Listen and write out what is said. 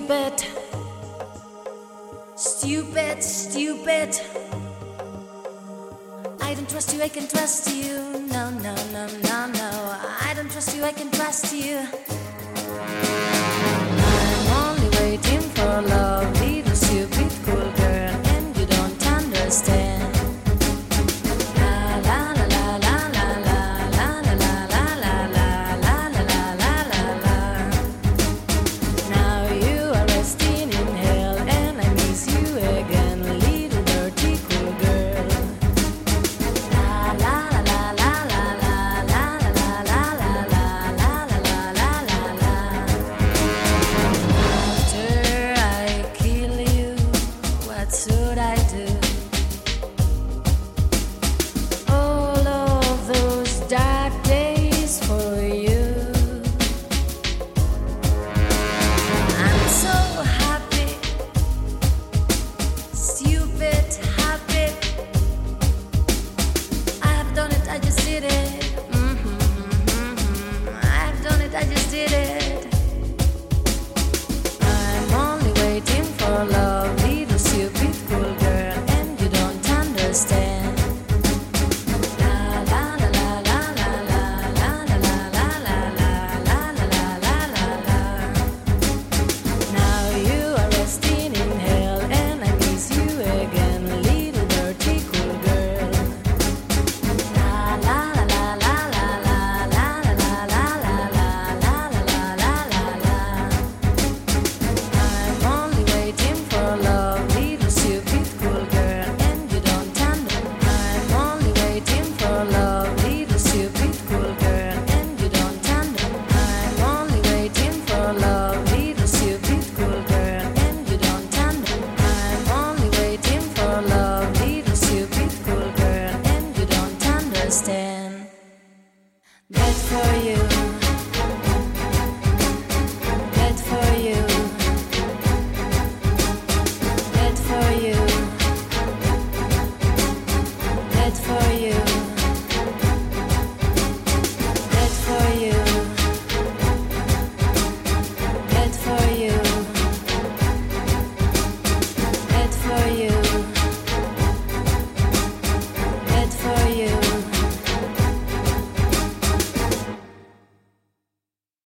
Stupid, stupid, stupid. I don't trust you, I can trust you. No, no, no, no, no. I don't trust you, I can trust you. I'm only waiting for love, little stupid cool girl, and you don't understand. Should I do? All of those dark days for you. I'm so happy, stupid happy. I have done it, I just did it. I have done it, I just did it. I'm only waiting for love, little stupid cool girl, and you don't understand. La la la la la la la la la la la la la la la. Now you are resting in hell, and I miss you again, little dirty cool girl. La la la la la la la la la la la la la la. I'm only waiting for love, little stupid cool girl, and you don't understand. I'm only waiting for love, little stupid cool girl, and you don't understand. I'm only waiting for love, little stupid cool girl, and you don't understand. I'm only waiting for love, little stupid cool girl, and you don't understand. That for you. That for you. That for you. That for